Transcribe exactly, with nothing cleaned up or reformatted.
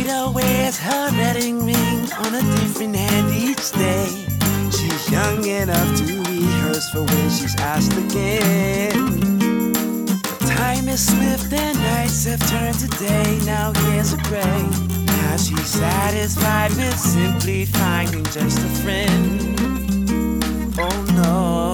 Rita wears her wedding ring on a different hand each day. She's young enough to rehearse for when she's asked again. But time is swift and nights have turned to day. Now years are gray. Now she's satisfied with simply finding just a friend. Oh no.